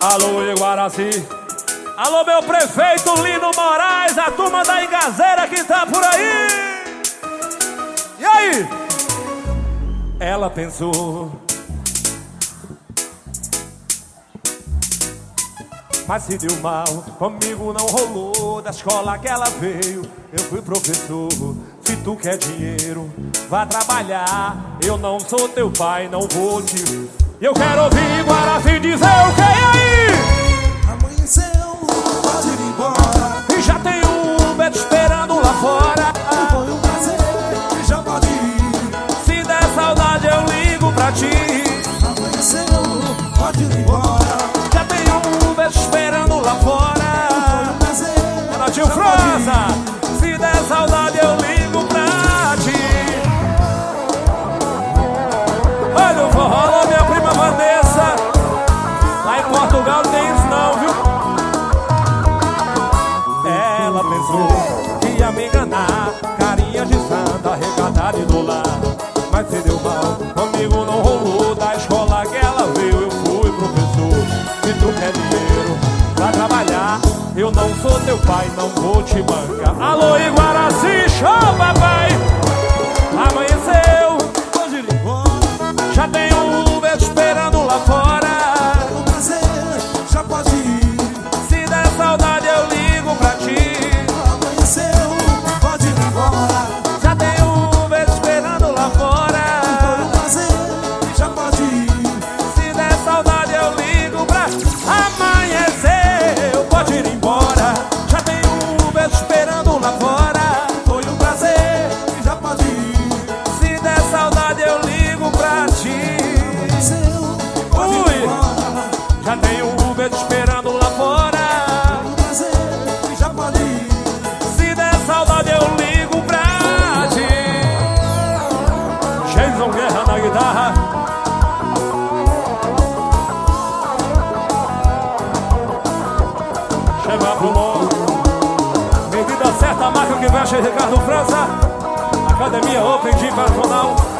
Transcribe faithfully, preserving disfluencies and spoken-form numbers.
Alô, Iguaraci. Alô, meu prefeito Lino Moraes, a turma da Engazeira que tá por aí. E aí? Ela pensou, mas se deu mal, comigo não rolou. Da escola que ela veio, eu fui professor. Se tu quer dinheiro, vá trabalhar. Eu não sou teu pai, não vou te... Eu quero ouvir Iguaraci dizer o que aí? Amanheceu, pode ir embora. E já tem um Uber te esperando lá fora. Foi um prazer, e já pode ir. Se der saudade eu ligo pra ti. Amanheceu, pode ir embora. Já tem um Uber te esperando lá fora. Foi um prazer, Bora, tio já França. pode ir. Se der saudade eu ligo pra ti. Olha o forró, alô, minha prima Vanessa. Lá em Portugal não tem isso não, viu? Ela pensou que ia me enganar, carinha de santa, arrecadada e do lar. Mas se deu mal, comigo não rolou. Da escola que ela veio, eu fui professor. Se tu quer dinheiro pra trabalhar, eu não sou teu pai, não vou te bancar. Alô, Iguaraci, show, papai. Amanheceu, Pode ir embora. já tem um Uber te esperando lá fora. Foi um prazer, já pode ir. Se der saudade eu ligo pra ti. Amanheceu, pode ir embora. Já tem um Uber te esperando lá fora. Foi um prazer, já pode ir. Se der saudade eu ligo pra... Amanheceu, pode ir embora. Já tem um Uber te esperando lá fora. Foi um prazer, já pode ir. Se der saudade eu ligo pra ti. Amanheceu, pode ir Ui. embora. Já tem um Uber te esperando lá fora. Foi um prazer, já pode ir. Se der saudade eu ligo pra ti. Jason Guerra na guitarra. Chama pro longo. Medida certa, marca que veste Ricardo França. Academia Open Gym Personal.